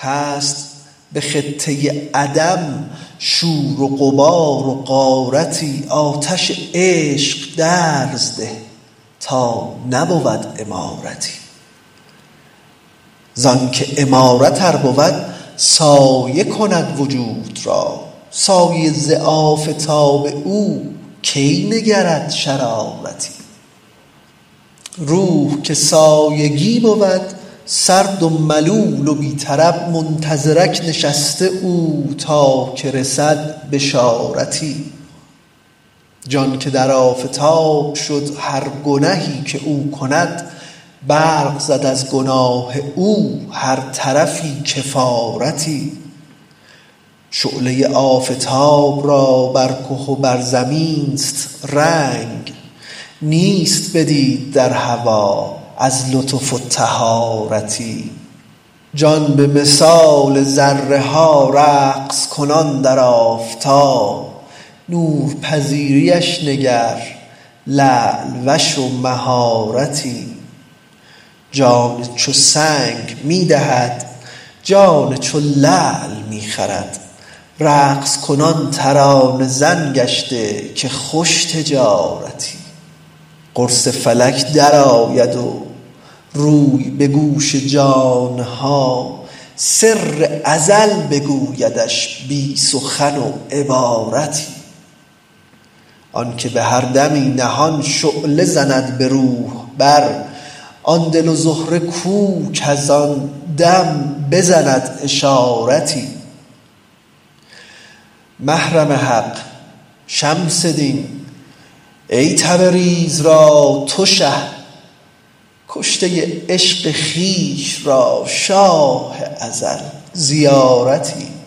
هست به خطه عدم شور و غبار و غارتی، آتش عشق درز ده تا نبود امارتی. زان که امارت ار بود سایه کند وجود را، سایه ز آفتاب او کی نگرد شرارتی. روح که سایگی بود سرد و ملول و بی طرب، منتظرک نشسته او تا که رسد بشارتی. جان که در آفتاب شد هر گنهی که او کند، برق زد از گناه او هر طرفی کفارتی. شعله آفتاب را بر که و بر زمینست رنگ، نیست بدید در هوا از لطف و طهارتی. جان به مثال ذره ها رقص کنان در آفتاب، نورپذیریش نگر لعل وش و مهارتی. جان چو سنگ می دهد جان چو لعل می خرد، رقص کنان ترانه زن گشته که خوش تجارتی. قرص فلک در آید و روی به گوش جان ها، سر ازل بگویدش بی سخن و عبارتی. آن که به هر دمی نهان شعله زند به روح بر، آن دل و زهره کو کز آن دم بزند اشارتی. محرم حق شمس دین ای تبریز را تو شه، کشته عشق خویش را شاه ازل زیارتی.